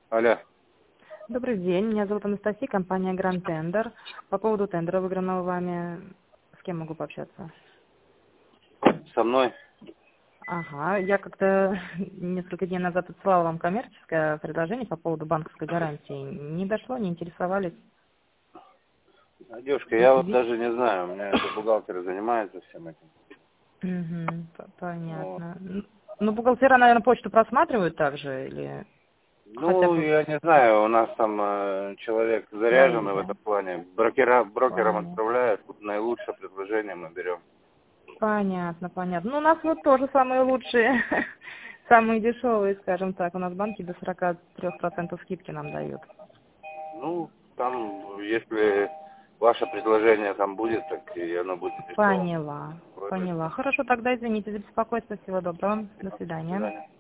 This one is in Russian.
Алло. Добрый день, меня зовут Анастасия, компания Grand Tender. По поводу тендера, выигранного вами, с кем могу пообщаться? Со мной? Ага, я как-то несколько дней назад отсылала вам коммерческое предложение по поводу банковской гарантии. Не дошло, не интересовались? Девушка, я вот даже не знаю, у меня это бухгалтер занимается всем этим. Вот. Понятно. Ну, бухгалтера, наверное, почту просматривают также или хотя Ну, бы я не знаю, у нас там человек свои, заряженный в да? этом плане. Брокерам Понятно. отправляют, наилучшее предложение мы берем. Понятно. Ну, у нас вот тоже самые лучшие, самые дешевые, скажем так. У нас банки до 43% скидки нам дают. Ну, там, если ваше предложение там будет, так и оно будет дешевым. Поняла. Против. Хорошо, тогда извините за беспокойство. Всего доброго. До До свидания. свидания.